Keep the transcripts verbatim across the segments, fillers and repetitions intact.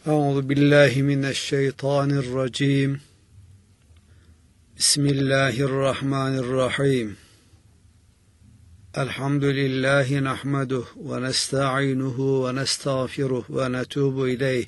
Euzu billahi mineşşeytanirracim. Bismillahirrahmanirrahim. Elhamdülillahi nahmeduhu ve nesta'inuhu ve nestağfiruhu ve netubu ileyh.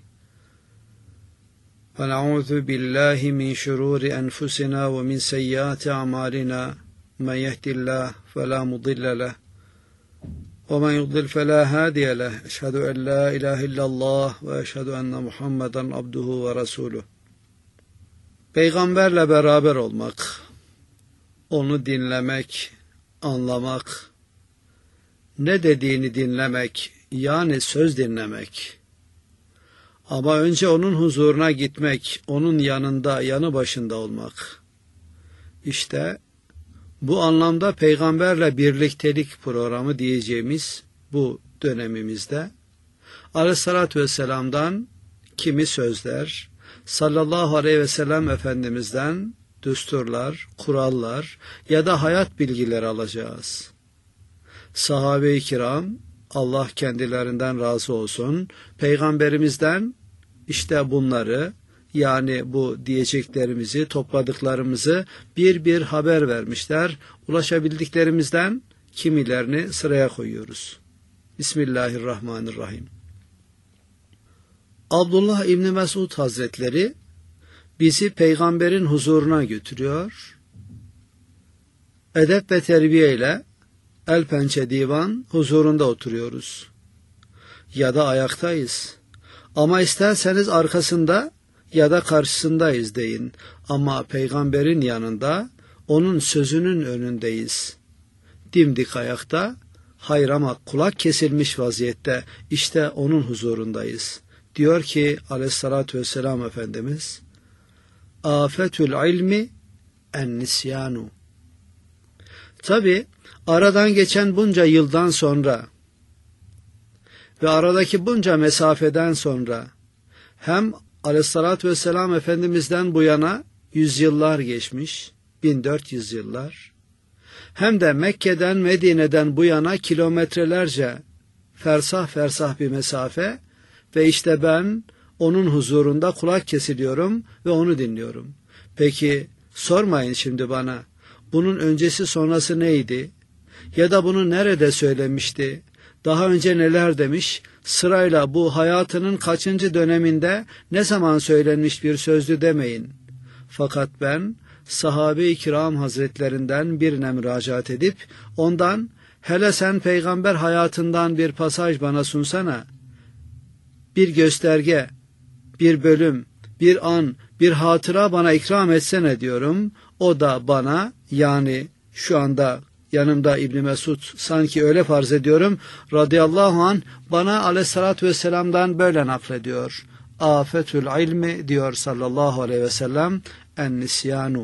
Ve na'udzu billahi min şururi enfusina ve min seyyiati a'malina. Men yehdihillahu fela mudille leh. Ve men yudlil fela hadiye leh. Eşhedü en la ilahe illallah ve eşhedü enne Muhammeden abduhu ve resuluh. Peygamberle beraber olmak, onu dinlemek, anlamak, ne dediğini dinlemek, yani söz dinlemek. Ama önce onun huzuruna gitmek, onun yanında, yanı başında olmak. İşte bu anlamda peygamberle birliktelik programı diyeceğimiz bu dönemimizde Aleyhissalatü Vesselam'dan kimi sözler, sallallahu aleyhi ve sellem Efendimiz'den düsturlar, kurallar ya da hayat bilgileri alacağız. Sahabe-i kiram, Allah kendilerinden razı olsun, peygamberimizden işte bunları, yani bu diyeceklerimizi, topladıklarımızı bir bir haber vermişler. Ulaşabildiklerimizden kimilerini sıraya koyuyoruz. Bismillahirrahmanirrahim. Abdullah İbni Mesud Hazretleri bizi peygamberin huzuruna götürüyor. Edep ve terbiye ile el pençe divan huzurunda oturuyoruz. Ya da ayaktayız. Ama isterseniz arkasında ya da karşısındayız deyin. Ama peygamberin yanında, onun sözünün önündeyiz. Dimdik ayakta, hayır ama kulak kesilmiş vaziyette, işte onun huzurundayız. Diyor ki Aleyhissalatü Vesselam Efendimiz, afetül ilmi en nisyanu. Tabi aradan geçen bunca yıldan sonra ve aradaki bunca mesafeden sonra hem Aleyhissalatü Vesselam Efendimiz'den bu yana yüzyıllar geçmiş, bin dört yüz yıllar, hem de Mekke'den Medine'den bu yana kilometrelerce fersah fersah bir mesafe ve işte ben onun huzurunda kulak kesiliyorum ve onu dinliyorum. Peki sormayın şimdi bana, bunun öncesi sonrası neydi? Ya da bunu nerede söylemişti? Daha önce neler demiş? Sırayla bu hayatının kaçıncı döneminde ne zaman söylenmiş bir sözdü demeyin. Fakat ben sahabe-i kiram hazretlerinden birine müracaat edip ondan hele sen peygamber hayatından bir pasaj bana sunsana, bir gösterge, bir bölüm, bir an, bir hatıra bana ikram etsene diyorum. O da bana, yani şu anda yanımda İbni Mesud, sanki öyle farz ediyorum, radıyallahu anh bana Aleyhissalatü Vesselam'dan böyle naklediyor. Afetül ilmi diyor sallallahu aleyhi ve sellem en nisyanu.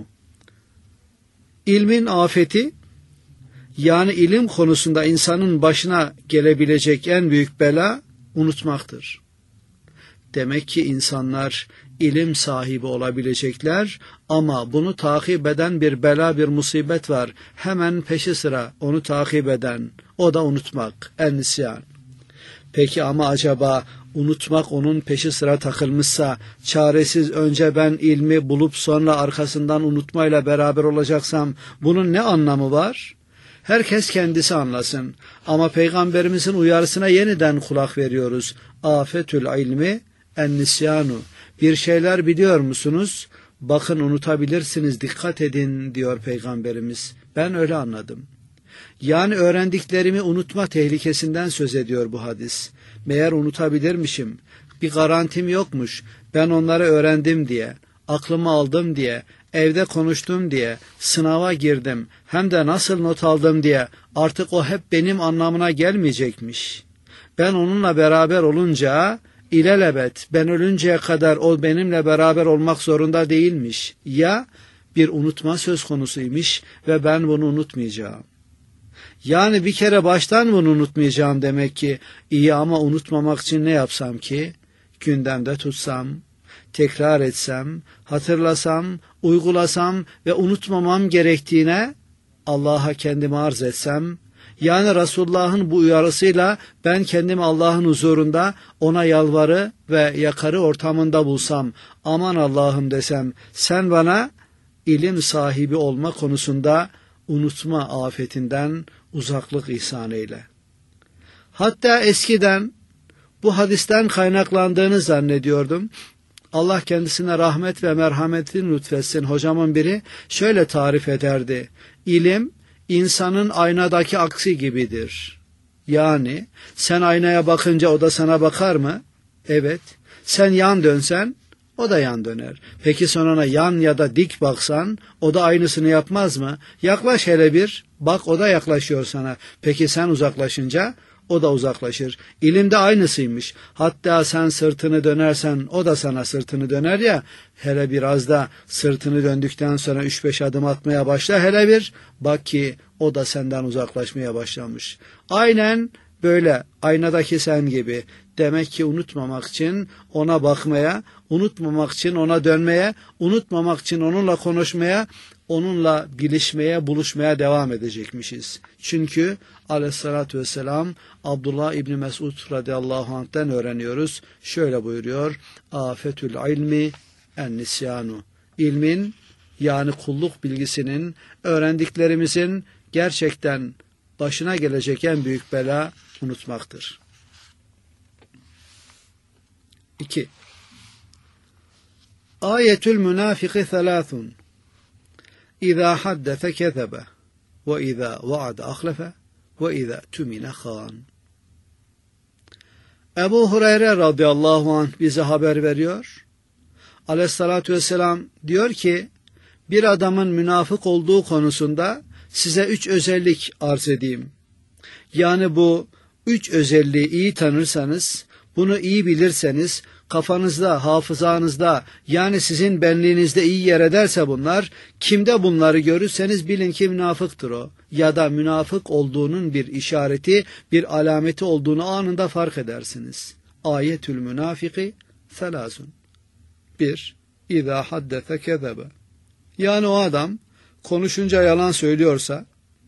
İlmin afeti, yani ilim konusunda insanın başına gelebilecek en büyük bela unutmaktır. Demek ki insanlar ilim sahibi olabilecekler ama bunu takip eden bir bela, bir musibet var. Hemen peşi sıra onu takip eden, o da unutmak, en-nisyan. Peki ama acaba unutmak onun peşi sıra takılmışsa, çaresiz önce ben ilmi bulup sonra arkasından unutmayla beraber olacaksam bunun ne anlamı var? Herkes kendisi anlasın. Ama Peygamberimizin uyarısına yeniden kulak veriyoruz. Afetül ilmi en-nisyanu. Bir şeyler biliyor musunuz? Bakın unutabilirsiniz, dikkat edin diyor Peygamberimiz. Ben öyle anladım. Yani öğrendiklerimi unutma tehlikesinden söz ediyor bu hadis. Meğer unutabilirmişim. Bir garantim yokmuş. Ben onları öğrendim diye, aklıma aldım diye, evde konuştum diye, sınava girdim, hem de nasıl not aldım diye artık o hep benim anlamına gelmeyecekmiş. Ben onunla beraber olunca İlelebet ben ölünceye kadar o benimle beraber olmak zorunda değilmiş. Ya bir unutma söz konusuymuş ve ben bunu unutmayacağım. Yani bir kere baştan bunu unutmayacağım demek ki. İyi ama unutmamak için ne yapsam ki? Gündemde tutsam, tekrar etsem, hatırlasam, uygulasam ve unutmamam gerektiğine Allah'a kendimi arz etsem, Yani Resulullah'ın bu uyarısıyla ben kendimi Allah'ın huzurunda ona yalvarı ve yakarı ortamında bulsam, aman Allah'ım desem, sen bana ilim sahibi olma konusunda unutma afetinden uzaklık ihsan eyle. Hatta eskiden bu hadisten kaynaklandığını zannediyordum. Allah kendisine rahmet ve merhametini lütfetsin. Hocamın biri şöyle tarif ederdi. İlim, insanın aynadaki aksi gibidir. Yani sen aynaya bakınca o da sana bakar mı? Evet. Sen yan dönsen o da yan döner. Peki sen ona yan ya da dik baksan o da aynısını yapmaz mı? Yaklaş hele bir, bak o da yaklaşıyor sana. Peki sen uzaklaşınca o da uzaklaşır. İlimde aynısıymış. Hatta sen sırtını dönersen o da sana sırtını döner ya. Hele biraz da sırtını döndükten sonra üç beş adım atmaya başla hele bir. Bak ki o da senden uzaklaşmaya başlamış. Aynen böyle aynadaki sen gibi. Demek ki unutmamak için ona bakmaya, unutmamak için ona dönmeye, unutmamak için onunla konuşmaya, onunla bilişmeye, buluşmaya devam edecekmişiz. Çünkü aleyhissalatü vesselam Abdullah İbni Mesud radıyallahu anh'ten öğreniyoruz. Şöyle buyuruyor. Afetül ilmi en nisyanu. İlmin yani kulluk bilgisinin, öğrendiklerimizin gerçekten başına gelecek en büyük bela unutmaktır. İki. Ayetül münafiki thelâthun. İzâ haddese kezebe ve izâ vaade ahlefe ve izâ tümine khân. Ebu Hureyre radıyallahu anh bize haber veriyor. Aleyhissalatü vesselam diyor ki, bir adamın münafık olduğu konusunda size üç özellik arz edeyim. Yani bu üç özelliği iyi tanırsanız, bunu iyi bilirseniz, kafanızda, hafızanızda, yani sizin benliğinizde iyi yer ederse bunlar, kimde bunları görürseniz bilin ki münafıktır o. Ya da münafık olduğunun bir işareti, bir alameti olduğunu anında fark edersiniz. Ayetül münafiki selâsun. Bir, İzâ haddese kezebe. Yani o adam konuşunca yalan söylüyorsa,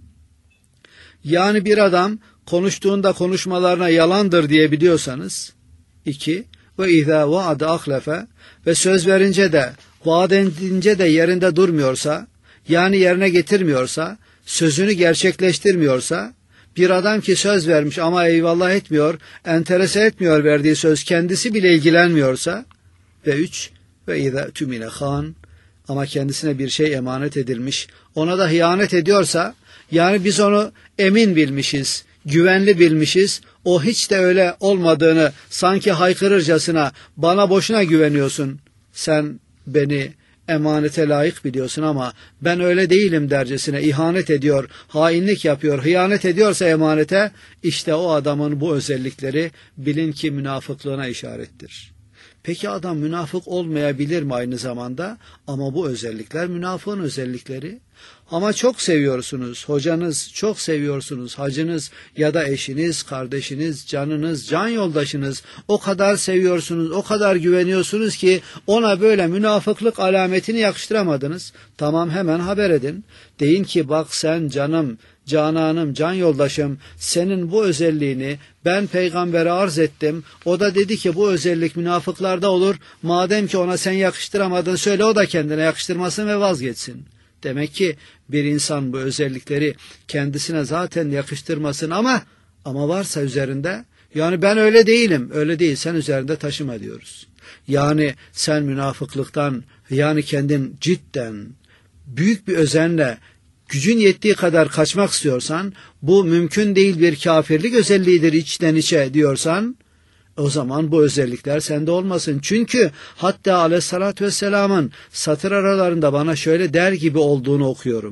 yani bir adam konuştuğunda konuşmalarına yalandır diye biliyorsanız, iki, ve izâ vaade ahlefe, ve söz verince de, vaat edince de yerinde durmuyorsa, yani yerine getirmiyorsa, sözünü gerçekleştirmiyorsa, bir adam ki söz vermiş ama eyvallah etmiyor, enterese etmiyor verdiği söz, kendisi bile ilgilenmiyorsa, ve üç, ve izâ tümine khân, ama kendisine bir şey emanet edilmiş, ona da hıyanet ediyorsa, yani biz onu emin bilmişiz, güvenli bilmişiz, o hiç de öyle olmadığını sanki haykırırcasına, bana boşuna güveniyorsun, sen beni emanete layık biliyorsun ama ben öyle değilim dercesine ihanet ediyor, hainlik yapıyor, hıyanet ediyorsa emanete, işte o adamın bu özellikleri bilin ki münafıklığına işarettir. Peki adam münafık olmayabilir mi aynı zamanda? Ama bu özellikler münafığın özellikleri. Ama çok seviyorsunuz, hocanız, çok seviyorsunuz, hacınız ya da eşiniz, kardeşiniz, canınız, can yoldaşınız, o kadar seviyorsunuz, o kadar güveniyorsunuz ki ona böyle münafıklık alametini yakıştıramadınız. Tamam, hemen haber edin. Deyin ki bak sen canım, cananım, can yoldaşım, senin bu özelliğini ben peygambere arz ettim. O da dedi ki bu özellik münafıklarda olur. Madem ki ona sen yakıştıramadın, söyle o da kendine yakıştırmasın ve vazgeçsin. Demek ki bir insan bu özellikleri kendisine zaten yakıştırmasın ama ama varsa üzerinde, yani ben öyle değilim, öyle değil, sen üzerinde taşıma diyoruz. Yani sen münafıklıktan, yani kendin cidden büyük bir özenle gücün yettiği kadar kaçmak istiyorsan, bu mümkün değil bir kafirlik özelliğidir içten içe diyorsan, o zaman bu özellikler sende olmasın. Çünkü hatta aleyhissalatü vesselamın satır aralarında bana şöyle der gibi olduğunu okuyorum.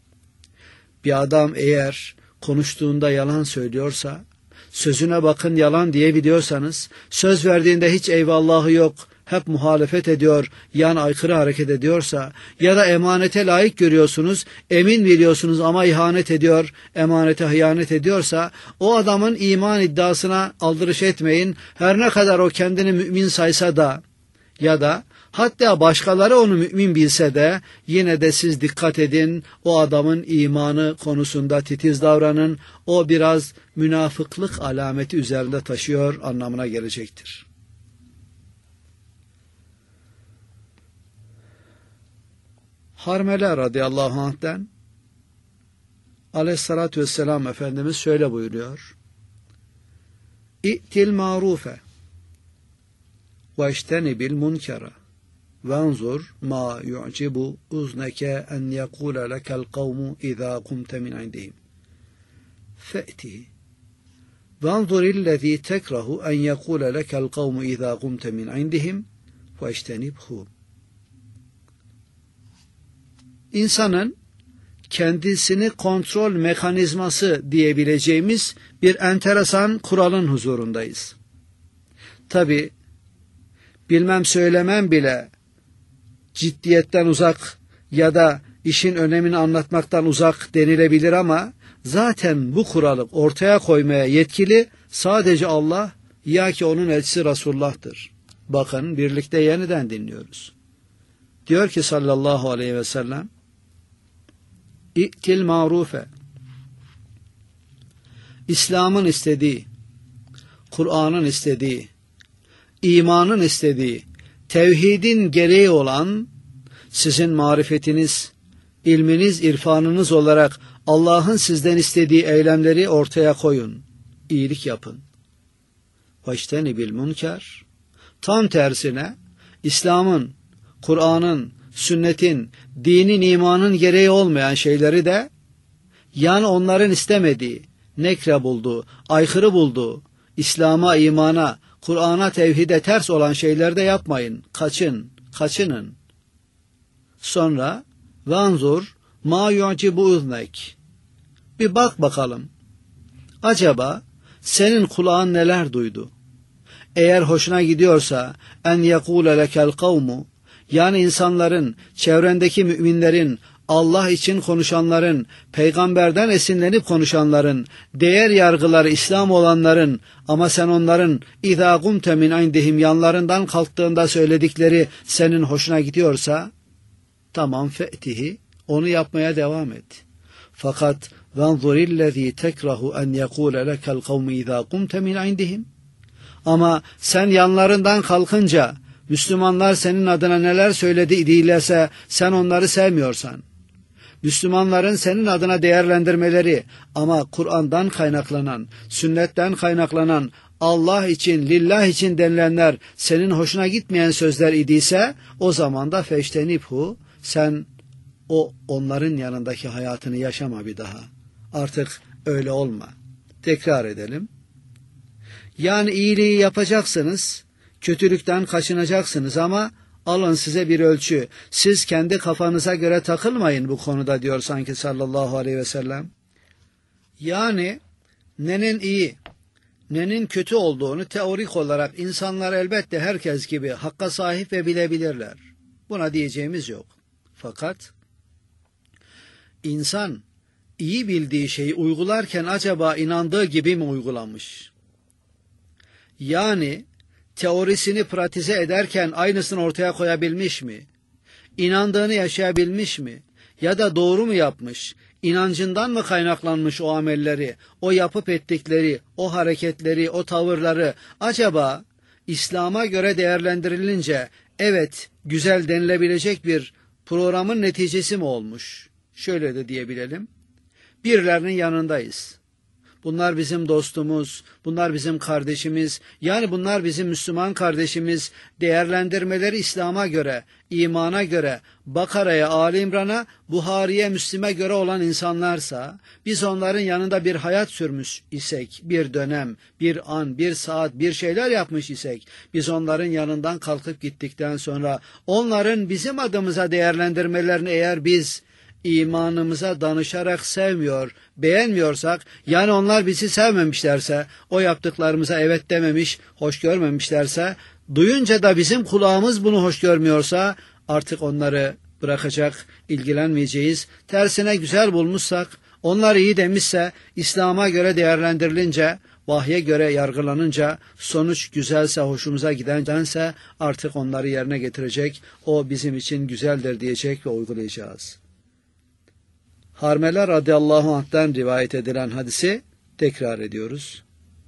Bir adam eğer konuştuğunda yalan söylüyorsa, sözüne bakın yalan diyebiliyorsanız, söz verdiğinde hiç eyvallahı yok, hep muhalefet ediyor, yan aykırı hareket ediyorsa, ya da emanete layık görüyorsunuz, emin biliyorsunuz ama ihanet ediyor, emanete hıyanet ediyorsa, o adamın iman iddiasına aldırış etmeyin. Her ne kadar o kendini mümin saysa da, Ya da hatta başkaları onu mümin bilse de yine de siz dikkat edin, o adamın imanı konusunda titiz davranın, o biraz münafıklık alameti üzerinde taşıyor anlamına gelecektir. Harmele radıyallahu anh'ten aleyhissalatü vesselam Efendimiz şöyle buyuruyor: İ'til ma'rufe ve iştenibil munkara venzur ma yu'cibu uzneke en yekule lekel kavmu izâ kumte min indihim fe'tihi venzur illezî tekrahu en yekule lekel kavmu izâ kumte min indihim ve iştenibhu. İnsanın kendisini kontrol mekanizması diyebileceğimiz bir enteresan kuralın huzurundayız. Tabi bilmem söylemem bile ciddiyetten uzak ya da işin önemini anlatmaktan uzak denilebilir ama zaten bu kuralı ortaya koymaya yetkili sadece Allah ya ki onun elçisi Resulullah'tır. Bakın birlikte yeniden dinliyoruz. Diyor ki sallallahu aleyhi ve sellem: İ'til ma'rufe. İslam'ın istediği, Kur'an'ın istediği, imanın istediği, tevhidin gereği olan sizin marifetiniz, ilminiz, irfanınız olarak Allah'ın sizden istediği eylemleri ortaya koyun. İyilik yapın. Veçtenibil münker. Tam tersine İslam'ın, Kur'an'ın, sünnetin, dinin, imanın gereği olmayan şeyleri de, yani onların istemediği, nekre bulduğu, aykırı bulduğu, İslam'a, imana, Kur'an'a, tevhide ters olan şeyleri de yapmayın. Kaçın, kaçının. Sonra vanzur ma yu'cibu uznek. Bir bak bakalım. Acaba senin kulağın neler duydu? Eğer hoşuna gidiyorsa en yekule lekel kavmu, yani insanların, çevrendeki müminlerin, Allah için konuşanların, peygamberden esinlenip konuşanların, değer yargıları İslam olanların ama sen onların اِذَا قُمْتَ مِنْ عِنْدِهِمْ yanlarından kalktığında söyledikleri senin hoşuna gidiyorsa tamam fe'tihi, onu yapmaya devam et. Fakat وَانْظُرِ الَّذ۪ي تَكْرَهُ اَنْ يَقُولَ لَكَ الْقَوْمِ اِذَا قُمْتَ مِنْ عِنْدِهِمْ. Ama sen yanlarından kalkınca Müslümanlar senin adına neler söyledi değillerse sen onları sevmiyorsan, Müslümanların senin adına değerlendirmeleri ama Kur'an'dan kaynaklanan, sünnetten kaynaklanan, Allah için, lillah için denilenler senin hoşuna gitmeyen sözler idiyse o zaman da feştenibhu, sen o onların yanındaki hayatını yaşama bir daha. Artık öyle olma. Tekrar edelim. Yani iyiliği yapacaksınız, kötülükten kaçınacaksınız ama alın size bir ölçü. Siz kendi kafanıza göre takılmayın bu konuda diyor sanki sallallahu aleyhi ve sellem. Yani nenin iyi, nenin kötü olduğunu teorik olarak insanlar elbette herkes gibi hakka sahip ve bilebilirler. Buna diyeceğimiz yok. Fakat insan iyi bildiği şeyi uygularken acaba inandığı gibi mi uygulamış? Yani teorisini pratize ederken aynısını ortaya koyabilmiş mi? İnandığını yaşayabilmiş mi? Ya da doğru mu yapmış? İnancından mı kaynaklanmış o amelleri, o yapıp ettikleri, o hareketleri, o tavırları acaba İslam'a göre değerlendirilince evet güzel denilebilecek bir programın neticesi mi olmuş? Şöyle de diyebilelim. Birilerinin yanındayız. Bunlar bizim dostumuz, bunlar bizim kardeşimiz, yani bunlar bizim Müslüman kardeşimiz. Değerlendirmeleri İslam'a göre, imana göre, Bakara'ya, Ali İmran'a, Buhari'ye, Müslim'e göre olan insanlarsa, biz onların yanında bir hayat sürmüş isek, bir dönem, bir an, bir saat, bir şeyler yapmış isek, biz onların yanından kalkıp gittikten sonra, onların bizim adımıza değerlendirmelerini eğer biz, imanımıza danışarak sevmiyor, beğenmiyorsak, yani onlar bizi sevmemişlerse, o yaptıklarımıza evet dememiş, hoş görmemişlerse, duyunca da bizim kulağımız bunu hoş görmüyorsa, artık onları bırakacak, ilgilenmeyeceğiz. Tersine güzel bulmuşsak, onlar iyi demişse, İslam'a göre değerlendirilince, vahye göre yargılanınca sonuç güzelse, hoşumuza gidense artık onları yerine getirecek, o bizim için güzeldir diyecek ve uygulayacağız. Harmele radıyallahu anh'tan rivayet edilen hadisi tekrar ediyoruz.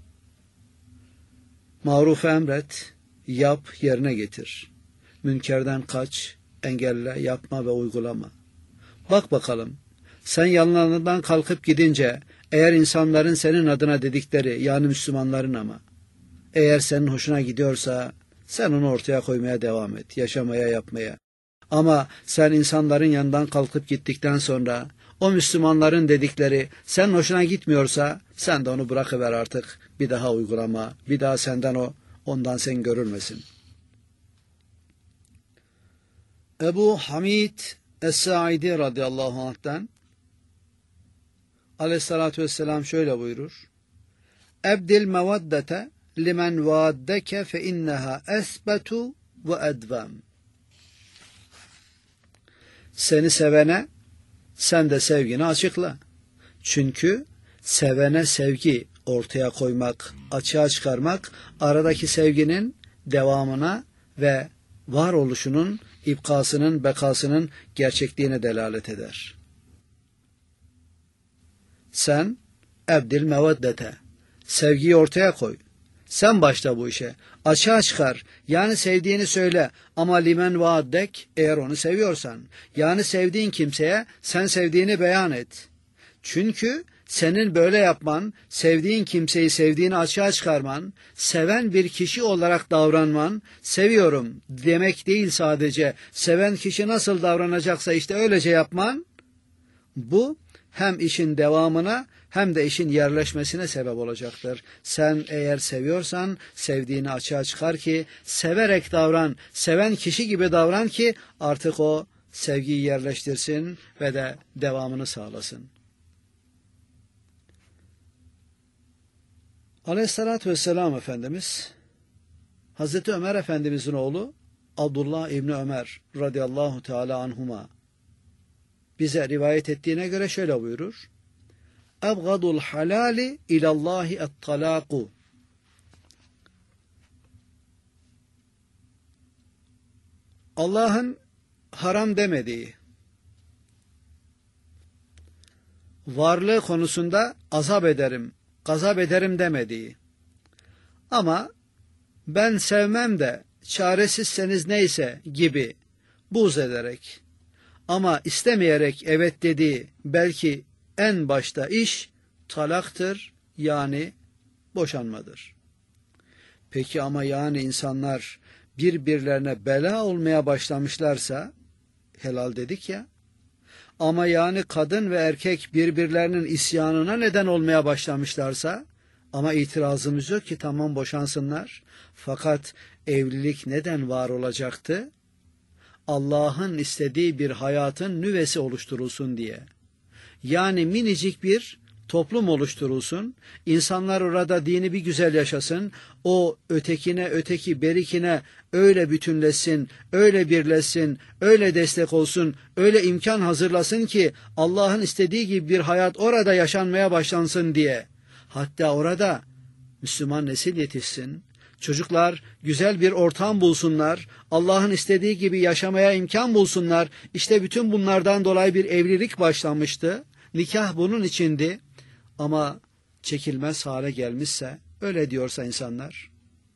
Marufu emret, yap, yerine getir. Münkerden kaç, engelle, yapma ve uygulama. Bak bakalım, sen yanlarından kalkıp gidince, eğer insanların senin adına dedikleri, yani Müslümanların ama, eğer senin hoşuna gidiyorsa, sen onu ortaya koymaya devam et, yaşamaya, yapmaya. Ama sen insanların yanından kalkıp gittikten sonra, o Müslümanların dedikleri senin hoşuna gitmiyorsa, sen de onu bırakıver artık, bir daha uygulama, bir daha senden o, ondan sen görülmesin. Ebu Hamid Es-Sa'idi radıyallahu anh'ten aleyhissalatü vesselam şöyle buyurur. Ebdil mevaddete limen vaaddeke fe inneha esbetu ve edvem. Seni sevene sen de sevgini açıkla. Çünkü sevene sevgi ortaya koymak, açığa çıkarmak, aradaki sevginin devamına ve varoluşunun, ibkasının, bekasının gerçekliğine delalet eder. Sen ebdil mevaddete, sevgiyi ortaya koy. Sen başla bu işe. Açığa çıkar. Yani sevdiğini söyle. Ama limen vaaddek, eğer onu seviyorsan. Yani sevdiğin kimseye sen sevdiğini beyan et. Çünkü senin böyle yapman, sevdiğin kimseyi sevdiğini açığa çıkarman, seven bir kişi olarak davranman, seviyorum demek değil sadece. Seven kişi nasıl davranacaksa işte öylece yapman, bu hem işin devamına hem de işin yerleşmesine sebep olacaktır. Sen eğer seviyorsan sevdiğini açığa çıkar ki, severek davran, seven kişi gibi davran ki artık o sevgiyi yerleştirsin ve de devamını sağlasın. Aleyhissalatü vesselam Efendimiz, Hazreti Ömer Efendimizin oğlu Abdullah İbni Ömer radıyallahu teala anhuma bize rivayet ettiğine göre şöyle buyurur. Ebgadul halali ilallahi et-talaku. Allah'ın haram demediği, varlığı konusunda azap ederim, gazap ederim demediği, ama ben sevmem de çaresizseniz neyse gibi buğz ederek ama istemeyerek evet dediği belki en başta iş talaktır, yani boşanmadır. Peki ama yani insanlar birbirlerine bela olmaya başlamışlarsa, helal dedik ya, ama yani kadın ve erkek birbirlerinin isyanına neden olmaya başlamışlarsa, ama itirazımız yok ki tamam boşansınlar, fakat evlilik neden var olacaktı? Allah'ın istediği bir hayatın nüvesi oluşturulsun diye. Yani minicik bir toplum oluşturulsun, insanlar orada dini bir güzel yaşasın, o ötekine, öteki berikine öyle bütünleşsin, öyle birleşsin, öyle destek olsun, öyle imkan hazırlasın ki Allah'ın istediği gibi bir hayat orada yaşanmaya başlansın diye. Hatta orada Müslüman nesil yetişsin, çocuklar güzel bir ortam bulsunlar, Allah'ın istediği gibi yaşamaya imkan bulsunlar. İşte bütün bunlardan dolayı bir evlilik başlamıştı. Nikah bunun içindi. Ama çekilmez hale gelmişse, öyle diyorsa insanlar,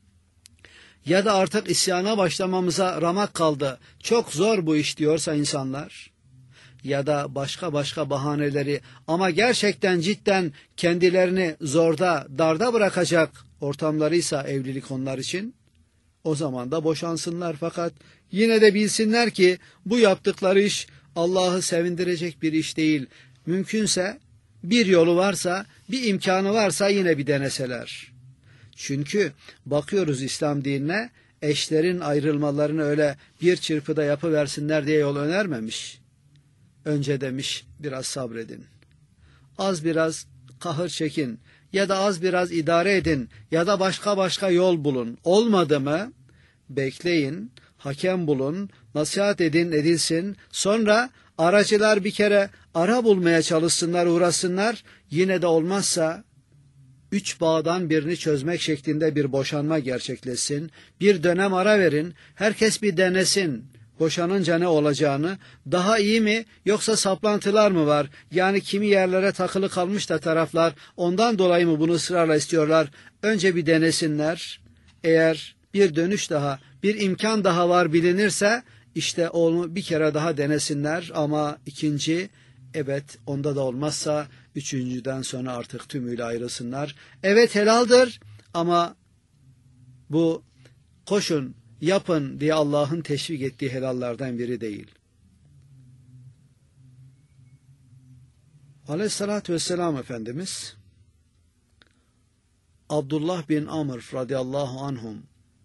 ya da artık isyana başlamamıza ramak kaldı, çok zor bu iş diyorsa insanlar, ya da başka başka bahaneleri ama gerçekten cidden kendilerini zorda, darda bırakacak ortamlarıysa evlilik onlar için, o zaman da boşansınlar. Fakat yine de bilsinler ki bu yaptıkları iş Allah'ı sevindirecek bir iş değil. Mümkünse bir yolu varsa, bir imkanı varsa yine bir deneseler. Çünkü bakıyoruz İslam dinine, eşlerin ayrılmalarını öyle bir çırpıda yapıversinler diye yol önermemiş. Önce demiş biraz sabredin, az biraz kahır çekin ya da az biraz idare edin ya da başka başka yol bulun. Olmadı mı bekleyin, hakem bulun, nasihat edin, edilsin. Sonra aracılar bir kere ara bulmaya çalışsınlar, uğraşsınlar. Yine de olmazsa üç bağdan birini çözmek şeklinde bir boşanma gerçekleşsin. Bir dönem ara verin, herkes bir denesin. Boşanınca ne olacağını, daha iyi mi yoksa saplantılar mı var? Yani kimi yerlere takılı kalmış da taraflar ondan dolayı mı bunu ısrarla istiyorlar? Önce bir denesinler. Eğer bir dönüş daha, bir imkan daha var bilinirse işte onu bir kere daha denesinler ama ikinci, evet onda da olmazsa üçüncüden sonra artık tümüyle ayrılsınlar. Evet helaldir ama bu koşun, yapın diye Allah'ın teşvik ettiği helallerden biri değil. Aleyhissalatü vesselam Efendimiz Abdullah bin Amr radıyallahu anhum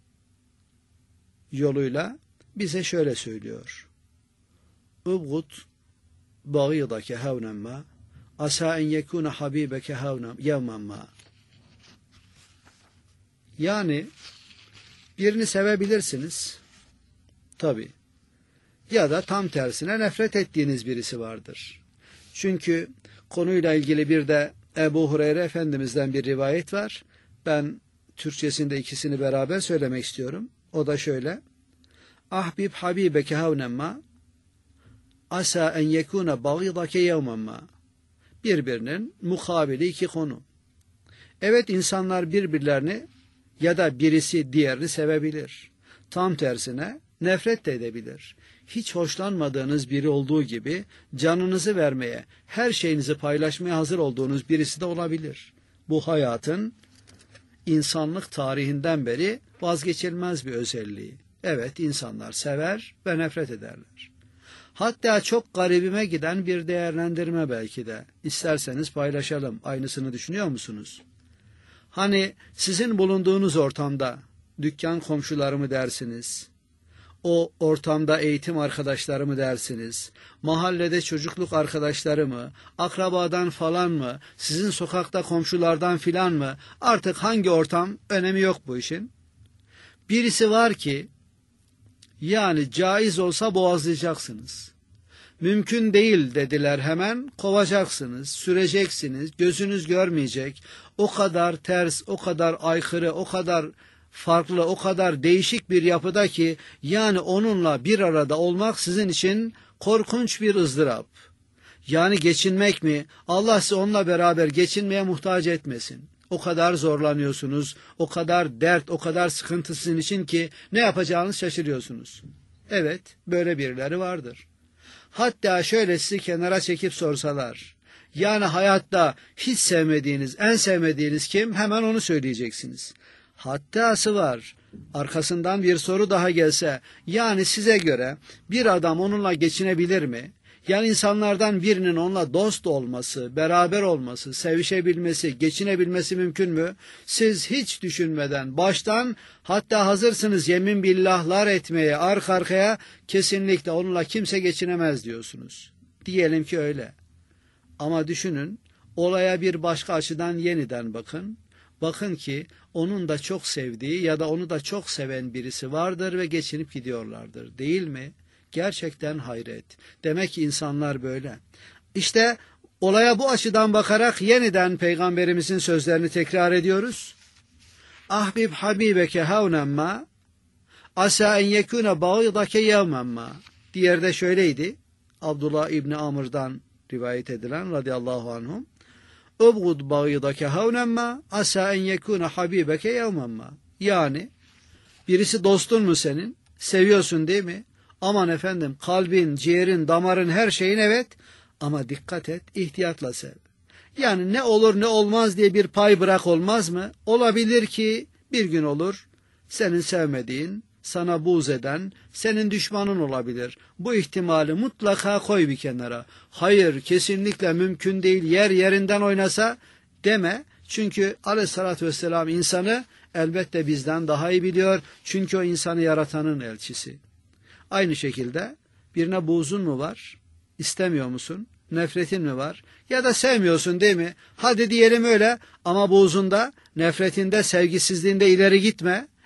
yoluyla bize şöyle söylüyor. Ubgut bağidake havnen ma asa en yekune habibeke havnen yevmen ma. Yani birini sevebilirsiniz. Tabi. Ya da tam tersine nefret ettiğiniz birisi vardır. Çünkü konuyla ilgili bir de Ebu Hureyre Efendimiz'den bir rivayet var. Ben Türkçesinde ikisini beraber söylemek istiyorum. O da şöyle. Ahbib habibeke havnemma asa en yekune bağidake yevmenma. Birbirinin mukabili iki konu. Evet insanlar birbirlerini ya da birisi diğerini sevebilir. Tam tersine nefret de edebilir. Hiç hoşlanmadığınız biri olduğu gibi canınızı vermeye, her şeyinizi paylaşmaya hazır olduğunuz birisi de olabilir. Bu hayatın insanlık tarihinden beri vazgeçilmez bir özelliği. Evet insanlar sever ve nefret ederler. Hatta çok garibime giden bir değerlendirme belki de. İsterseniz paylaşalım. Aynısını düşünüyor musunuz? Hani sizin bulunduğunuz ortamda dükkan komşularımı dersiniz, o ortamda eğitim arkadaşlarımı dersiniz, mahallede çocukluk arkadaşları mı, akrabadan falan mı, sizin sokakta komşulardan filan mı, artık hangi ortam önemi yok bu işin. Birisi var ki, yani caiz olsa boğazlayacaksınız. Mümkün değil dediler hemen, kovacaksınız, süreceksiniz, gözünüz görmeyecek. O kadar ters, o kadar aykırı, o kadar farklı, o kadar değişik bir yapıda ki yani onunla bir arada olmak sizin için korkunç bir ızdırap. Yani geçinmek mi? Allah sizi onunla beraber geçinmeye muhtaç etmesin. O kadar zorlanıyorsunuz, o kadar dert, o kadar sıkıntı sizin için ki ne yapacağınızı şaşırıyorsunuz. Evet, böyle birileri vardır. Hatta şöyle sizi kenara çekip sorsalar, yani hayatta hiç sevmediğiniz, en sevmediğiniz kim? Hemen onu söyleyeceksiniz. Hattası var. Arkasından bir soru daha gelse, yani size göre bir adam onunla geçinebilir mi? Yani insanlardan birinin onunla dost olması, beraber olması, sevişebilmesi, geçinebilmesi mümkün mü? Siz hiç düşünmeden, baştan hatta hazırsınız yemin billahlar etmeye, arka arkaya kesinlikle onunla kimse geçinemez diyorsunuz. Diyelim ki öyle. Ama düşünün, olaya bir başka açıdan yeniden bakın. Bakın ki onun da çok sevdiği ya da onu da çok seven birisi vardır ve geçinip gidiyorlardır. Değil mi? Gerçekten hayret. Demek ki insanlar böyle. İşte olaya bu açıdan bakarak yeniden Peygamberimizin sözlerini tekrar ediyoruz. Ahbib habibeke havnemma asa en yekune bağidake yevmenma. Diğer de şöyleydi. Abdullah İbni Amr'dan rivayet edilen radıyallahu anhum. Ubgud bağidake havnemma asa en yekune habibeke yevmenma. Yani birisi dostun mu senin? Seviyorsun değil mi? Aman efendim kalbin, ciğerin, damarın her şeyin evet ama dikkat et, ihtiyatla sev. Yani ne olur ne olmaz diye bir pay bırak olmaz mı? Olabilir ki bir gün olur senin sevmediğin, sana buğz eden, senin düşmanın olabilir. Bu ihtimali mutlaka koy bir kenara. Hayır kesinlikle mümkün değil yer yerinden oynasa deme. Çünkü aleyhissalatü vesselam insanı elbette bizden daha iyi biliyor. Çünkü o insanı yaratanın elçisi. Aynı şekilde birine buğzun mu var? İstemiyor musun? Nefretin mi var? Ya da sevmiyorsun değil mi? Hadi diyelim öyle ama buğzunda, nefretinde, sevgisizliğinde ileri gitme.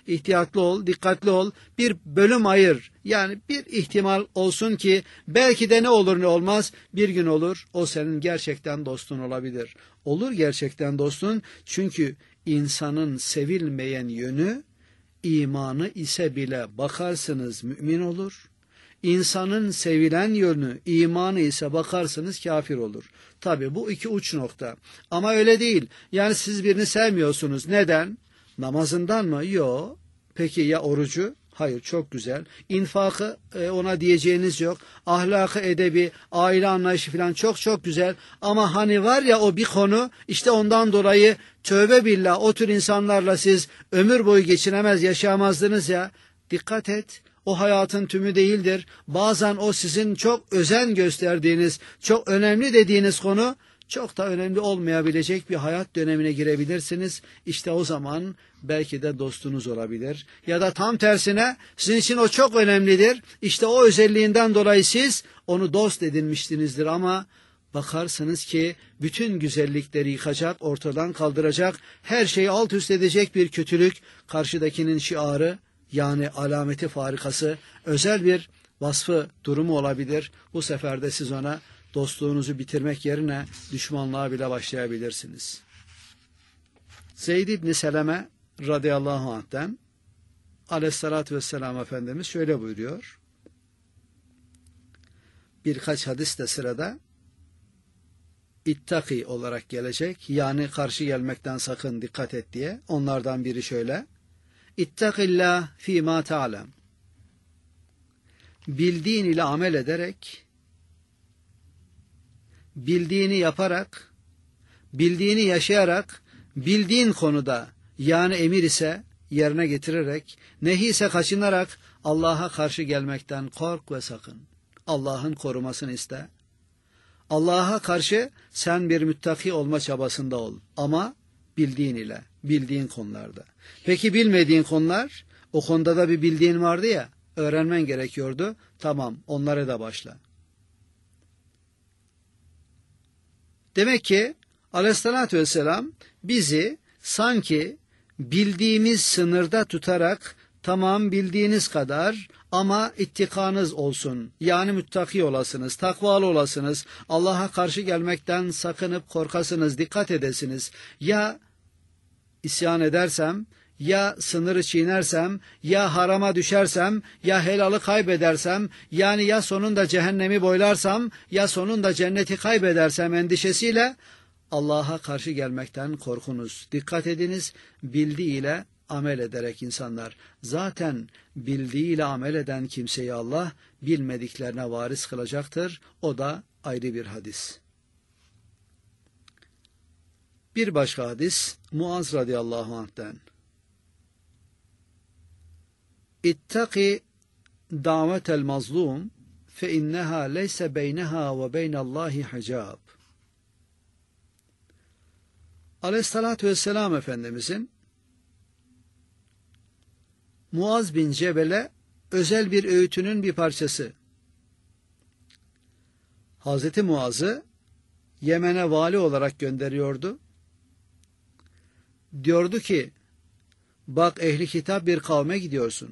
ihtiyatlı ol, dikkatli ol, bir bölüm ayır. Yani bir ihtimal olsun ki belki de ne olur ne olmaz bir gün olur o senin gerçekten dostun olabilir. Olur gerçekten dostun, çünkü insanın sevilmeyen yönü imanı ise bile bakarsınız mümin olur. İnsanın sevilen yönü, imanı ise bakarsınız kafir olur. Tabi bu iki uç nokta. Ama öyle değil. Yani siz birini sevmiyorsunuz. Neden? Namazından mı? Yok. Peki ya orucu? Hayır, çok güzel. İnfakı e, ona diyeceğiniz yok. Ahlakı, edebi, aile anlayışı falan çok çok güzel. Ama hani var ya o bir konu, işte ondan dolayı tövbe billah o tür insanlarla siz ömür boyu geçinemez, yaşayamazdınız ya. Dikkat et. O hayatın tümü değildir. Bazen o sizin çok özen gösterdiğiniz, çok önemli dediğiniz konu çok da önemli olmayabilecek bir hayat dönemine girebilirsiniz. İşte o zaman belki de dostunuz olabilir. Ya da tam tersine sizin için o çok önemlidir. İşte o özelliğinden dolayı siz onu dost edinmişsinizdir ama bakarsınız ki bütün güzellikleri yıkacak, ortadan kaldıracak, her şeyi alt üst edecek bir kötülük, karşıdakinin şiarı, yani alameti farikası, özel bir vasfı, durumu olabilir. Bu sefer de siz ona dostluğunuzu bitirmek yerine düşmanlığa bile başlayabilirsiniz. Zeyd ibn Seleme radıyallahu anh'ten aleyhissalatü vesselam Efendimiz şöyle buyuruyor. Birkaç hadis de sırada ittaki olarak gelecek. Yani karşı gelmekten sakın, dikkat et diye. Onlardan biri şöyle. İttakillah fîmâ ta'lem. Bildiğin ile amel ederek, bildiğini yaparak, bildiğini yaşayarak, bildiğin konuda, yani emir ise yerine getirerek, nehi ise kaçınarak Allah'a karşı gelmekten kork ve sakın. Allah'ın korumasını iste. Allah'a karşı sen bir müttaki olma çabasında ol. Ama bildiğin ile, bildiğin konularda. Peki bilmediğin konular, o konuda da bir bildiğin vardı ya, öğrenmen gerekiyordu. Tamam, onlara da başla. Demek ki aleyhissalatü vesselam bizi sanki bildiğimiz sınırda tutarak, tamam bildiğiniz kadar ama ittikanız olsun. Yani müttaki olasınız, takvalı olasınız, Allah'a karşı gelmekten sakınıp korkasınız, dikkat edesiniz. Ya isyan edersem, ya sınırı çiğnersem, ya harama düşersem, ya helalı kaybedersem, yani ya sonunda cehennemi boylarsam, ya sonunda cenneti kaybedersem endişesiyle Allah'a karşı gelmekten korkunuz. Dikkat ediniz, bildiğiyle amel ederek insanlar. Zaten bildiğiyle amel eden kimseyi Allah bilmediklerine varis kılacaktır. O da ayrı bir hadis. Bir başka hadis Muaz radıyallahu anh'ten. İttaki davetel mazlum fe inneha leyse beyneha ve beynallahi hicab. Aleyhissalatü vesselam Efendimizin Muaz bin Cebel'e özel bir öğütünün bir parçası. Hazreti Muaz'ı Yemen'e vali olarak gönderiyordu. Diyordu ki, bak ehli kitap bir kavme gidiyorsun.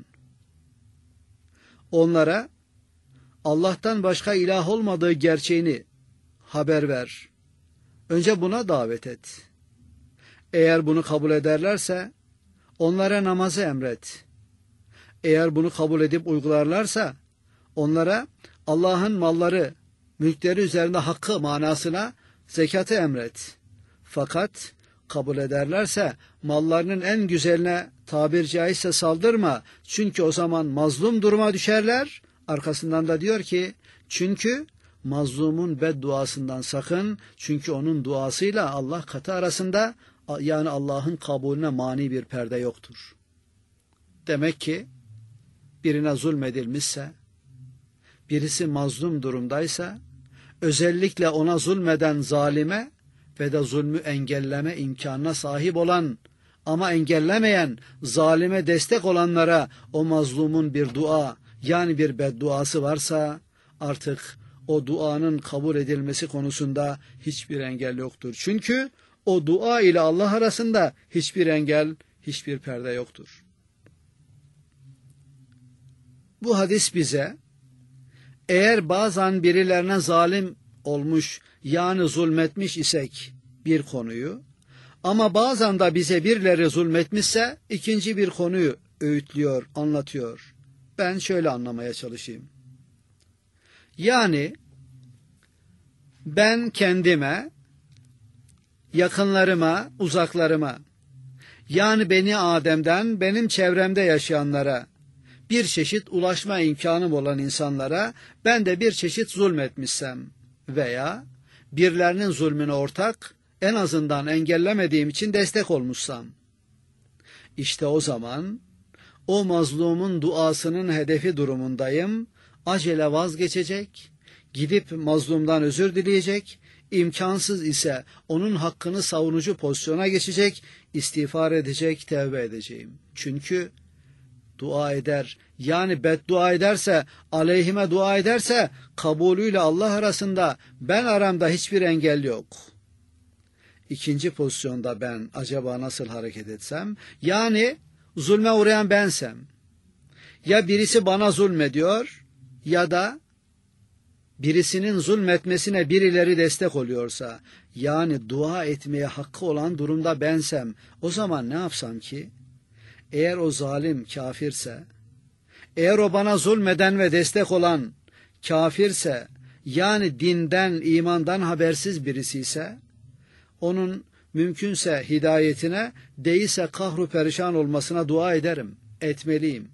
Onlara Allah'tan başka ilah olmadığı gerçeğini haber ver. Önce buna davet et. Eğer bunu kabul ederlerse onlara namazı emret. Eğer bunu kabul edip uygularlarsa onlara Allah'ın malları, mülkleri üzerinde hakkı manasına zekatı emret. Fakat kabul ederlerse mallarının en güzeline tabir caizse saldırma. Çünkü o zaman mazlum duruma düşerler. Arkasından da diyor ki, çünkü mazlumun bedduasından sakın. Çünkü onun duasıyla Allah katı arasında, yani Allah'ın kabulüne mani bir perde yoktur. Demek ki birine zulmedilmişse, birisi mazlum durumdaysa, özellikle ona zulmeden zalime ve de zulmü engelleme imkanına sahip olan ama engellemeyen, zalime destek olanlara o mazlumun bir dua, yani bir bedduası varsa artık o duanın kabul edilmesi konusunda hiçbir engel yoktur. Çünkü o dua ile Allah arasında hiçbir engel, hiçbir perde yoktur. Bu hadis bize eğer bazen birilerine zalim olmuş yani zulmetmiş isek bir konuyu ama bazen de bize birileri zulmetmişse ikinci bir konuyu öğütlüyor, anlatıyor. Ben şöyle anlamaya çalışayım. Yani ben kendime, yakınlarıma, uzaklarıma, yani Beni Adem'den benim çevremde yaşayanlara, bir çeşit ulaşma imkanım olan insanlara ben de bir çeşit zulmetmişsem veya birilerinin zulmüne ortak, en azından engellemediğim için destek olmuşsam, işte o zaman o mazlumun duasının hedefi durumundayım, acele vazgeçecek, gidip mazlumdan özür dileyecek, imkansız ise onun hakkını savunucu pozisyona geçecek, istiğfar edecek, tevbe edeceğim. Çünkü dua eder, yani beddua ederse, aleyhime dua ederse, kabulüyle Allah arasında, ben aramda hiçbir engel yok. İkinci pozisyonda ben acaba nasıl hareket etsem, yani zulme uğrayan bensem, ya birisi bana zulmediyor ya da birisinin zulmetmesine birileri destek oluyorsa, yani dua etmeye hakkı olan durumda bensem, o zaman ne yapsam ki? Eğer o zalim kafirse, eğer o bana zulmeden ve destek olan kafirse, yani dinden, imandan habersiz birisi ise, onun mümkünse hidayetine, değilse kahru perişan olmasına dua ederim, etmeliyim.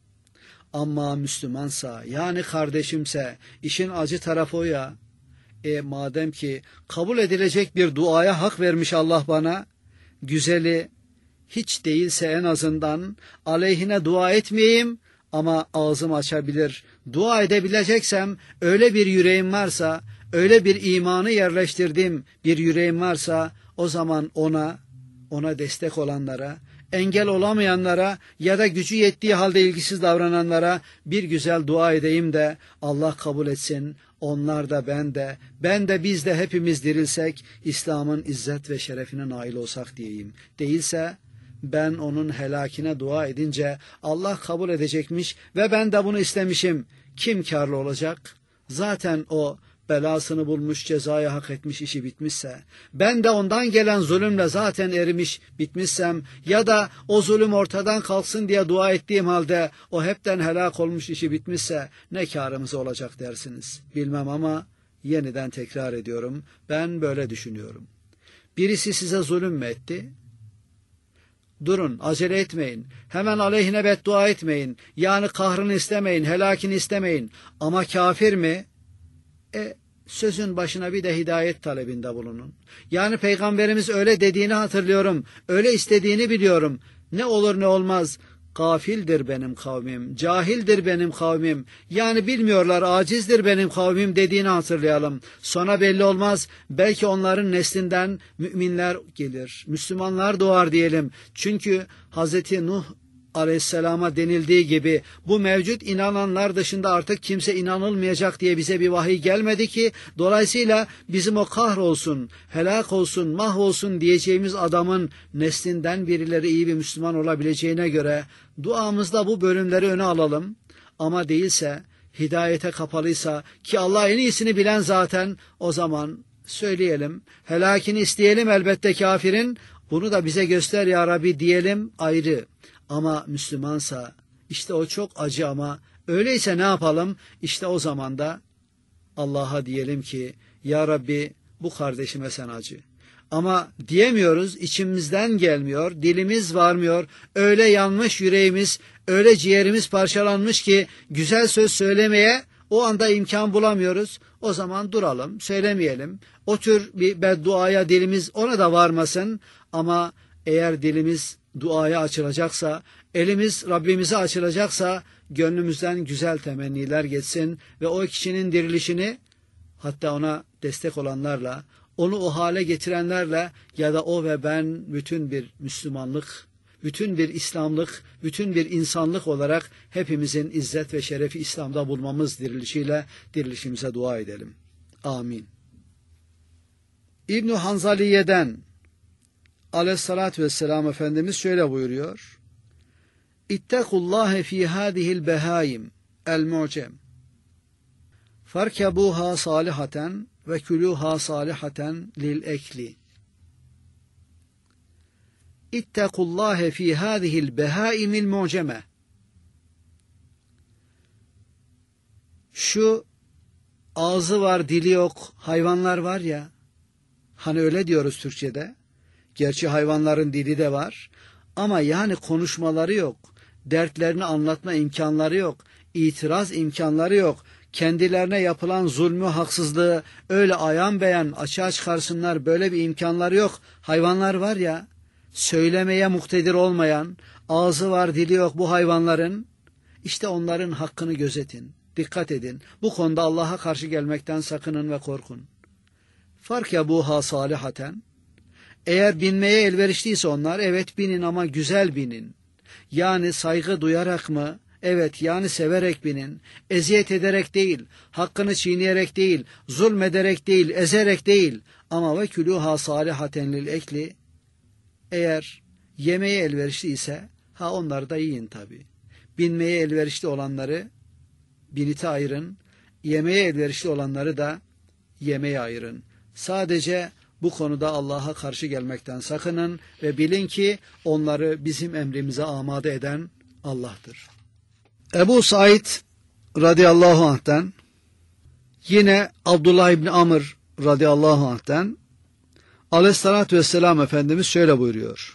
Ama Müslümansa, yani kardeşimse, işin acı tarafı o ya, e madem ki kabul edilecek bir duaya hak vermiş Allah bana, güzeli, hiç değilse en azından aleyhine dua etmeyeyim ama ağzım açabilir, dua edebileceksem, öyle bir yüreğim varsa, öyle bir imanı yerleştirdiğim bir yüreğim varsa, o zaman ona, ona destek olanlara, engel olamayanlara ya da gücü yettiği halde ilgisiz davrananlara bir güzel dua edeyim de Allah kabul etsin. Onlar da ben de, ben de biz de hepimiz dirilsek, İslam'ın izzet ve şerefine nail olsak diyeyim. Değilse ben onun helakine dua edince Allah kabul edecekmiş ve ben de bunu istemişim. Kim kârlı olacak? Zaten o belasını bulmuş, cezayı hak etmiş, işi bitmişse, ben de ondan gelen zulümle zaten erimiş, bitmişsem ya da o zulüm ortadan kalksın diye dua ettiğim halde o hepten helak olmuş, işi bitmişse ne kârımız olacak dersiniz. Bilmem ama yeniden tekrar ediyorum, ben böyle düşünüyorum. Birisi size zulüm mü etti? Durun, acele etmeyin. Hemen aleyhine beddua etmeyin. Yani kahrını istemeyin, helakini istemeyin. Ama kafir mi? E, sözün başına bir de hidayet talebinde bulunun. Yani Peygamberimiz öyle dediğini hatırlıyorum. Öyle istediğini biliyorum. Ne olur ne olmaz. Gafildir benim kavmim, cahildir benim kavmim, yani bilmiyorlar, acizdir benim kavmim dediğini hatırlayalım. Sonra belli olmaz, belki onların neslinden müminler gelir, Müslümanlar doğar diyelim. Çünkü Hazreti Nuh Aleyhisselam'a denildiği gibi bu mevcut inananlar dışında artık kimse inanılmayacak diye bize bir vahiy gelmedi ki, dolayısıyla bizim o kahrolsun, helak olsun, mahvolsun diyeceğimiz adamın neslinden birileri iyi bir Müslüman olabileceğine göre duamızda bu bölümleri öne alalım. Ama değilse, hidayete kapalıysa, ki Allah en iyisini bilen zaten, o zaman söyleyelim, helakini isteyelim elbette kafirin, bunu da bize göster ya Rabbi diyelim ayrı. Ama Müslümansa, işte o çok acı ama öyleyse ne yapalım? İşte o zaman da Allah'a diyelim ki, ya Rabbi bu kardeşime sen acı. Ama diyemiyoruz, içimizden gelmiyor, dilimiz varmıyor, öyle yanmış yüreğimiz, öyle ciğerimiz parçalanmış ki güzel söz söylemeye o anda imkan bulamıyoruz. O zaman duralım, söylemeyelim. O tür bir bedduaya dilimiz ona da varmasın. Ama eğer dilimiz duaya açılacaksa, elimiz Rabbimize açılacaksa, gönlümüzden güzel temenniler geçsin ve o kişinin dirilişini, hatta ona destek olanlarla, onu o hale getirenlerle ya da o ve ben bütün bir Müslümanlık, bütün bir İslamlık, bütün bir insanlık olarak hepimizin izzet ve şerefi İslam'da bulmamız dirilişiyle dirilişimize dua edelim. Amin. İbn-i Hanzaliye'den Aleyhissalatü vesselam Efendimiz şöyle buyuruyor. İttekullâhe fî hâdihil behâim El-Mu'cem. Farkebuha salihaten ve kuluha salihaten lil ekli. İttekullâhe fî hâzihil behâimil mu'ceme. Şu ağzı var, dili yok hayvanlar var ya, hani öyle diyoruz Türkçe'de. Gerçi hayvanların dili de var ama yani konuşmaları yok, dertlerini anlatma imkanları yok, itiraz imkanları yok. Kendilerine yapılan zulmü, haksızlığı öyle ayan beyan açığa çıkarsınlar, böyle bir imkanları yok. Hayvanlar var ya, söylemeye muktedir olmayan, ağzı var, dili yok bu hayvanların, işte onların hakkını gözetin, dikkat edin. Bu konuda Allah'a karşı gelmekten sakının ve korkun. Farkebuha salihaten. Eğer binmeye elverişliyse onlar, evet binin ama güzel binin. Yani saygı duyarak mı? Evet, yani severek binin. Eziyet ederek değil, hakkını çiğneyerek değil, zulmederek değil, ezerek değil. Ama ve külüha salihaten lil ekli. Eğer yemeye elverişli ise, ha onları da yiyin tabi. Binmeye elverişli olanları binite ayırın, yemeye elverişli olanları da yemeye ayırın. Sadece bu konuda Allah'a karşı gelmekten sakının ve bilin ki onları bizim emrimize amade eden Allah'tır. Ebu Said radıyallahu anh'ten, yine Abdullah İbni Amr radıyallahu anh'ten aleyhissalatü vesselam Efendimiz şöyle buyuruyor.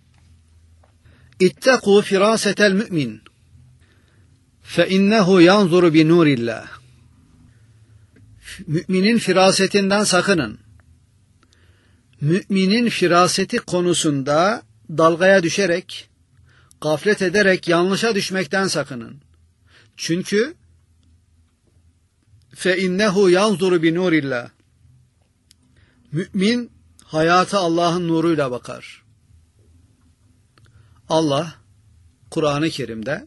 İttekû firâsetel mü'min fe innehu yanzuru bi nurillah. Müminin firasetinden sakının. Müminin firaseti konusunda dalgaya düşerek, gaflet ederek yanlışa düşmekten sakının. Çünkü fe innehu yanzuru bi nurillah. Mümin hayata Allah'ın nuruyla bakar. Allah Kur'an-ı Kerim'de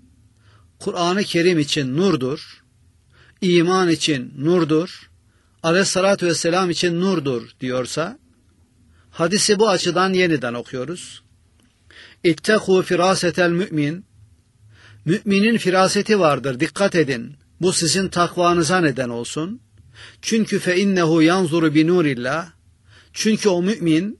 Kur'an-ı Kerim için nurdur, iman için nurdur, aleyhissalatü vesselam için nurdur diyorsa, hadisi bu açıdan yeniden okuyoruz. İttekû firâsetel mü'min. Müminin firaseti vardır, dikkat edin. Bu sizin takvanıza neden olsun. Çünkü fe innehu yanzuru bi nurillah. Çünkü o mümin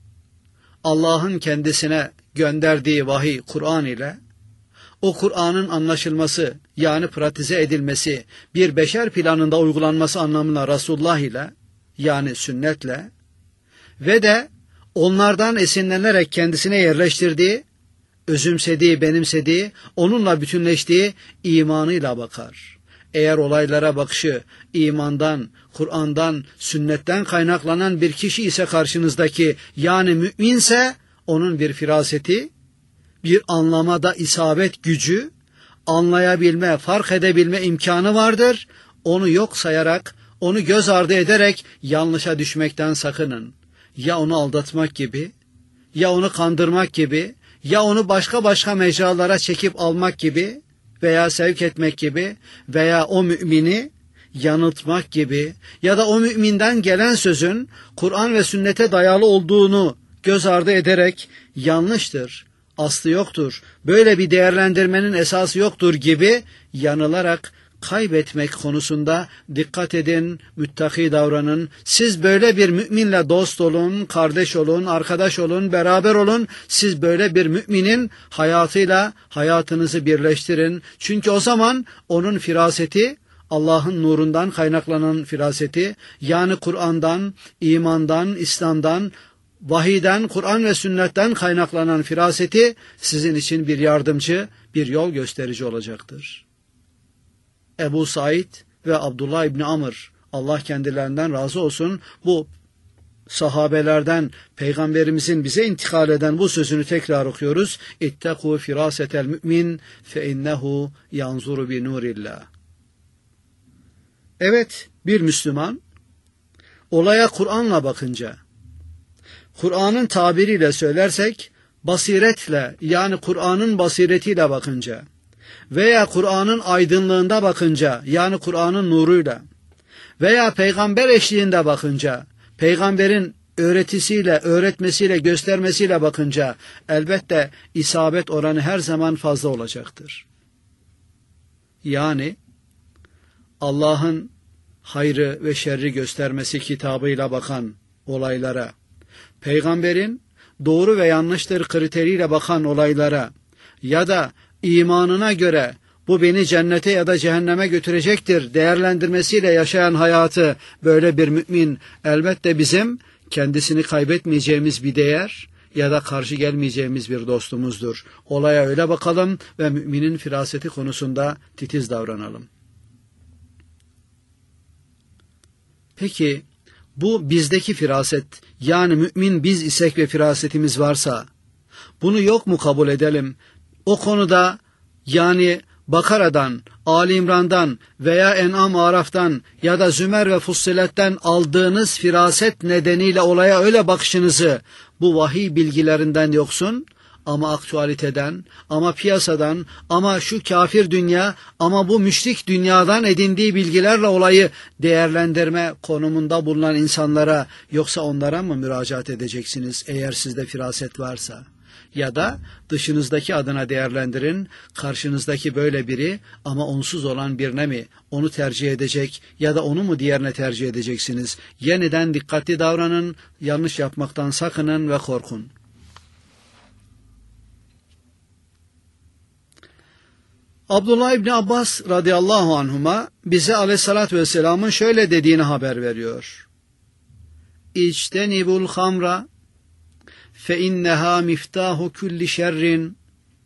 Allah'ın kendisine gönderdiği vahiy Kur'an ile, o Kur'an'ın anlaşılması yani pratize edilmesi, bir beşer planında uygulanması anlamına Resulullah ile yani sünnetle ve de onlardan esinlenerek kendisine yerleştirdiği, özümsediği, benimsediği, onunla bütünleştiği imanıyla bakar. Eğer olaylara bakışı imandan, Kur'an'dan, sünnetten kaynaklanan bir kişi ise karşınızdaki, yani müminse, onun bir firaseti, bir anlamada isabet gücü, anlayabilme, fark edebilme imkanı vardır. Onu yok sayarak, onu göz ardı ederek yanlışa düşmekten sakının. Ya onu aldatmak gibi, ya onu kandırmak gibi, ya onu başka başka mecralara çekip almak gibi veya sevk etmek gibi veya o mümini yanıltmak gibi ya da o müminden gelen sözün Kur'an ve sünnete dayalı olduğunu göz ardı ederek yanlıştır, aslı yoktur, böyle bir değerlendirmenin esası yoktur gibi yanılarak kaybetmek konusunda dikkat edin, müttaki davranın. Siz böyle bir müminle dost olun, kardeş olun, arkadaş olun, beraber olun. Siz böyle bir müminin hayatıyla hayatınızı birleştirin. Çünkü o zaman onun firaseti, Allah'ın nurundan kaynaklanan firaseti, yani Kur'an'dan, imandan, İslam'dan, vahiyden, Kur'an ve sünnetten kaynaklanan firaseti sizin için bir yardımcı, bir yol gösterici olacaktır. Ebu Said ve Abdullah İbni Amr, Allah kendilerinden razı olsun, bu sahabelerden Peygamberimizin bize intikal eden bu sözünü tekrar okuyoruz. İttekû firâsetel mü'min fe innehu yanzuru bi nurillah. Evet, bir Müslüman olaya Kur'an'la bakınca, Kur'an'ın tabiriyle söylersek basiretle, yani Kur'an'ın basiretiyle bakınca veya Kur'an'ın aydınlığında bakınca, yani Kur'an'ın nuruyla veya peygamber eşliğinde bakınca, peygamberin öğretisiyle, öğretmesiyle, göstermesiyle bakınca elbette isabet oranı her zaman fazla olacaktır. Yani Allah'ın hayrı ve şerri göstermesi kitabıyla bakan olaylara, peygamberin doğru ve yanlıştır kriteriyle bakan olaylara ya da imanına göre bu beni cennete ya da cehenneme götürecektir değerlendirmesiyle yaşayan hayatı böyle bir mümin elbette bizim kendisini kaybetmeyeceğimiz bir değer ya da karşı gelmeyeceğimiz bir dostumuzdur. Olaya öyle bakalım ve müminin firaseti konusunda titiz davranalım. Peki bu bizdeki firaset, yani mümin biz isek ve firasetimiz varsa bunu yok mu kabul edelim? O konuda yani Bakara'dan, Ali İmran'dan veya En'am Araf'tan ya da Zümer ve Fussilet'ten aldığınız firaset nedeniyle olaya öyle bakışınızı bu vahiy bilgilerinden yoksun ama aktüaliteden, ama piyasadan, ama şu kafir dünya, ama bu müşrik dünyadan edindiği bilgilerle olayı değerlendirme konumunda bulunan insanlara, yoksa onlara mı müracaat edeceksiniz eğer sizde firaset varsa? Ya da dışınızdaki adına değerlendirin, karşınızdaki böyle biri ama onsuz olan birine mi onu tercih edecek ya da onu mu diğerine tercih edeceksiniz? Yeniden dikkatli davranın, yanlış yapmaktan sakının ve korkun. Abdullah İbni Abbas radıyallahu anhuma bize aleyhissalatü vesselamın şöyle dediğini haber veriyor. İçtenibul hamra fe inneha miftahu kulli şerrin.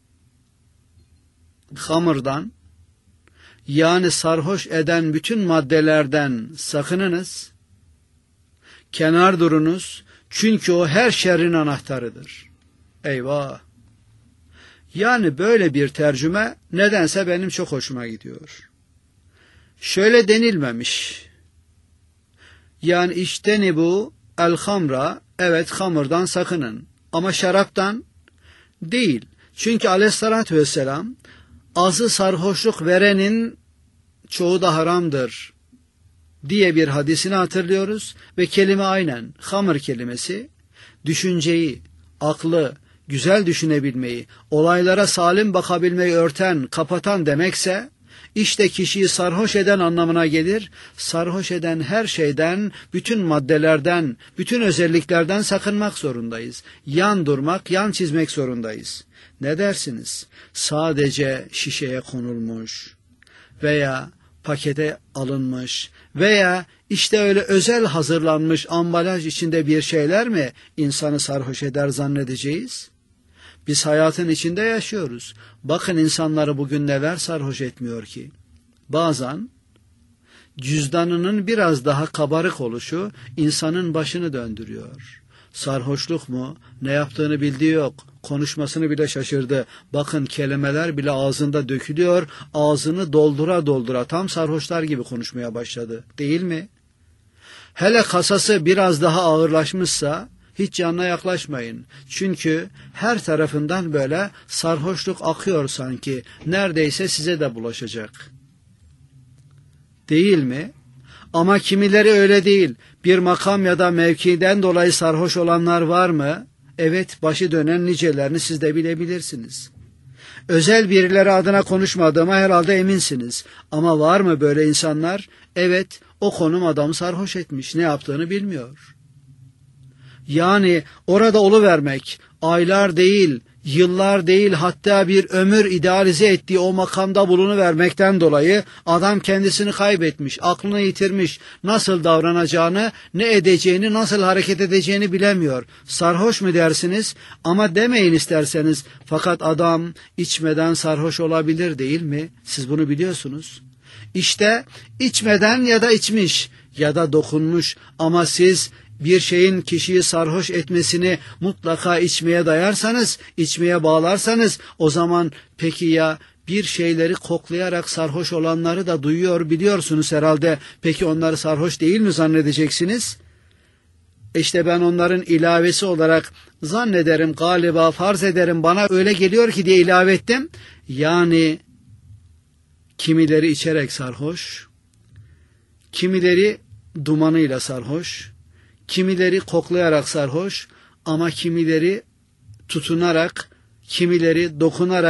Hamırdan, yani sarhoş eden bütün maddelerden sakınınız, kenar durunuz, çünkü o her şerrin anahtarıdır. Eyvah! Yani böyle bir tercüme nedense benim çok hoşuma gidiyor. Şöyle denilmemiş. Yani işteni bu el hamra, evet hamırdan sakının ama şaraptan değil. Çünkü aleyhissalatü vesselam azı sarhoşluk verenin çoğu da haramdır diye bir hadisini hatırlıyoruz ve kelime aynen hamır kelimesi düşünceyi, aklı, güzel düşünebilmeyi, olaylara salim bakabilmeyi örten, kapatan demekse, işte kişiyi sarhoş eden anlamına gelir. Sarhoş eden her şeyden, bütün maddelerden, bütün özelliklerden sakınmak zorundayız. Yan durmak, yan çizmek zorundayız. Ne dersiniz? Sadece şişeye konulmuş veya pakete alınmış veya işte öyle özel hazırlanmış ambalaj içinde bir şeyler mi insanı sarhoş eder zannedeceğiz? Biz hayatın içinde yaşıyoruz. Bakın insanları bugün neler sarhoş etmiyor ki. Bazen cüzdanının biraz daha kabarık oluşu insanın başını döndürüyor. Sarhoşluk mu? Ne yaptığını bildiği yok. Konuşmasını bile şaşırdı. Bakın kelimeler bile ağzında dökülüyor. Ağzını doldura doldura tam sarhoşlar gibi konuşmaya başladı. Değil mi? Hele kasası biraz daha ağırlaşmışsa hiç yanına yaklaşmayın. Çünkü her tarafından böyle sarhoşluk akıyor sanki. Neredeyse size de bulaşacak. Değil mi? Ama kimileri öyle değil. Bir makam ya da mevkiden dolayı sarhoş olanlar var mı? Evet, başı dönen nicelerini siz de bilebilirsiniz. Özel birileri adına konuşmadığıma herhalde eminsiniz. Ama var mı böyle insanlar? Evet, o konum adamı sarhoş etmiş. Ne yaptığını bilmiyor. Yani orada oluvermek, aylar değil, yıllar değil, hatta bir ömür idealize ettiği o makamda bulunuvermekten dolayı adam kendisini kaybetmiş, aklını yitirmiş, nasıl davranacağını, ne edeceğini, nasıl hareket edeceğini bilemiyor. Sarhoş mu dersiniz? Ama demeyin isterseniz, fakat adam içmeden sarhoş olabilir değil mi? Siz bunu biliyorsunuz. İşte içmeden ya da içmiş ya da dokunmuş ama siz bir şeyin kişiyi sarhoş etmesini mutlaka içmeye dayarsanız, içmeye bağlarsanız, o zaman peki ya bir şeyleri koklayarak sarhoş olanları da duyuyor biliyorsunuz herhalde. Peki onları sarhoş değil mi zannedeceksiniz? İşte ben onların ilavesi olarak zannederim, galiba farz ederim, bana öyle geliyor ki diye ilave ettim. Yani kimileri içerek sarhoş, kimileri dumanıyla sarhoş, kimileri koklayarak sarhoş ama kimileri tutunarak, kimileri dokunarak,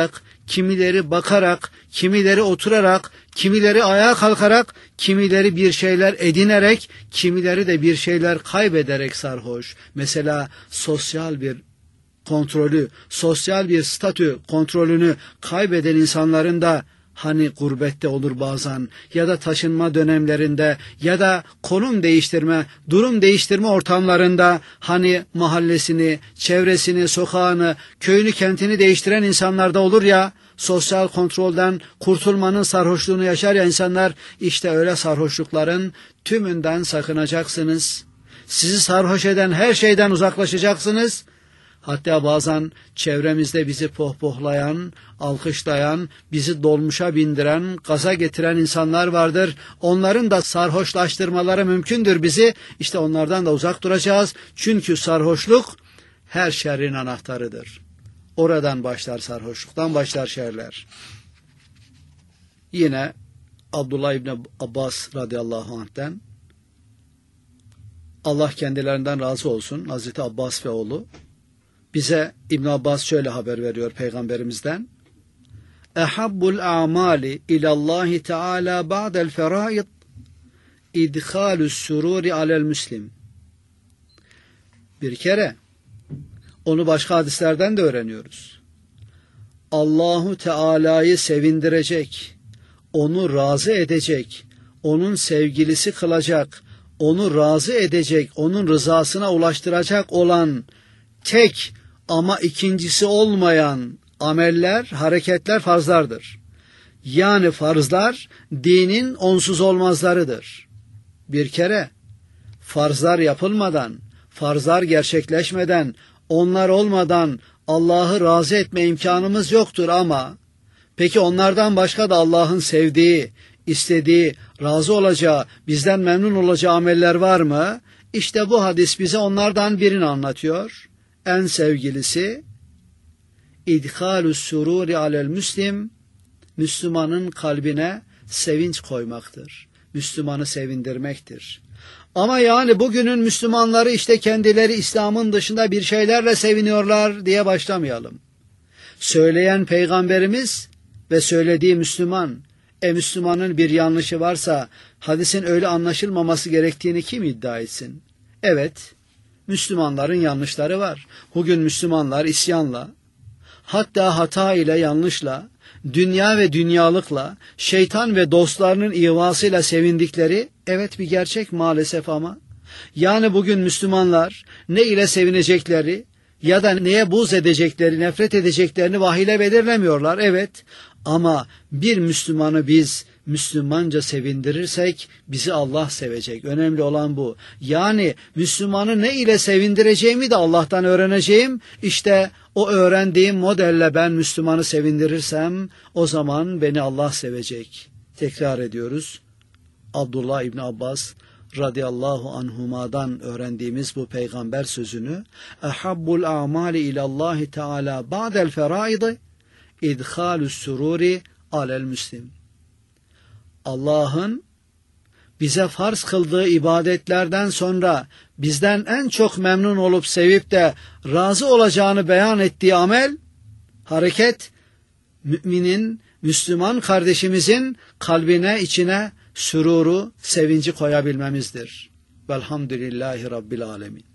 kimileri bakarak, kimileri oturarak, kimileri ayağa kalkarak, kimileri bir şeyler edinerek, kimileri de bir şeyler kaybederek sarhoş. Mesela sosyal bir kontrolü, sosyal bir statü kontrolünü kaybeden insanların da hani gurbette olur bazen ya da taşınma dönemlerinde ya da konum değiştirme, durum değiştirme ortamlarında hani mahallesini, çevresini, sokağını, köyünü, kentini değiştiren insanlarda olur ya, sosyal kontrolden kurtulmanın sarhoşluğunu yaşar ya insanlar, işte öyle sarhoşlukların tümünden sakınacaksınız. Sizi sarhoş eden her şeyden uzaklaşacaksınız. Hatta bazen çevremizde bizi pohpohlayan, alkışlayan, bizi dolmuşa bindiren, gaza getiren insanlar vardır. Onların da sarhoşlaştırmaları mümkündür bizi. İşte onlardan da uzak duracağız. Çünkü sarhoşluk her şerrin anahtarıdır. Oradan başlar sarhoşluktan başlar şerler. Yine Abdullah İbni Abbas radıyallahu anh'ten, Allah kendilerinden razı olsun, Hazreti Abbas ve oğlu, bize İbn Abbas şöyle haber veriyor Peygamberimizden. Ehabbul a'mali ilallahi teala ba'del feraid idhalus sururi alel müslim. Bir kere onu başka hadislerden de öğreniyoruz. Allahu Teala'yı sevindirecek, onu razı edecek, onun sevgilisi kılacak, onu razı edecek, onun rızasına ulaştıracak olan tek ama ikincisi olmayan ameller, hareketler farzlardır. Yani farzlar dinin onsuz olmazlarıdır. Bir kere farzlar yapılmadan, farzlar gerçekleşmeden, onlar olmadan Allah'ı razı etme imkanımız yoktur ama peki onlardan başka da Allah'ın sevdiği, istediği, razı olacağı, bizden memnun olacağı ameller var mı? İşte bu hadis bize onlardan birini anlatıyor. En sevgilisi idhalus sururi alel müslim, Müslümanın kalbine sevinç koymaktır. Müslümanı sevindirmektir. Ama yani bugünün Müslümanları işte kendileri İslam'ın dışında bir şeylerle seviniyorlar diye başlamayalım. Söyleyen Peygamberimiz ve söylediği Müslüman. E Müslümanın bir yanlışı varsa hadisin öyle anlaşılmaması gerektiğini kim iddia etsin? Evet, Müslümanların yanlışları var. Bugün Müslümanlar isyanla, hatta hata ile, yanlışla, dünya ve dünyalıkla, şeytan ve dostlarının ihvasıyla sevindikleri evet bir gerçek maalesef ama. Yani bugün Müslümanlar ne ile sevinecekleri ya da neye buğz edecekleri, nefret edeceklerini vahiyle belirlemiyorlar. Evet, ama bir Müslümanı biz Müslümanca sevindirirsek bizi Allah sevecek. Önemli olan bu. Yani Müslümanı ne ile sevindireceğimi de Allah'tan öğreneceğim. İşte o öğrendiğim modelle ben Müslümanı sevindirirsem o zaman beni Allah sevecek. Tekrar ediyoruz. Abdullah İbni Abbas radıyallahu anhuma'dan öğrendiğimiz bu peygamber sözünü, ehabbul a'mali ilallahi teala ba'del feraidi idhalus sururi alel müslim. Allah'ın bize farz kıldığı ibadetlerden sonra bizden en çok memnun olup sevip de razı olacağını beyan ettiği amel, hareket, müminin, Müslüman kardeşimizin kalbine, içine süruru, sevinci koyabilmemizdir. Velhamdülillahi Rabbil Alemin.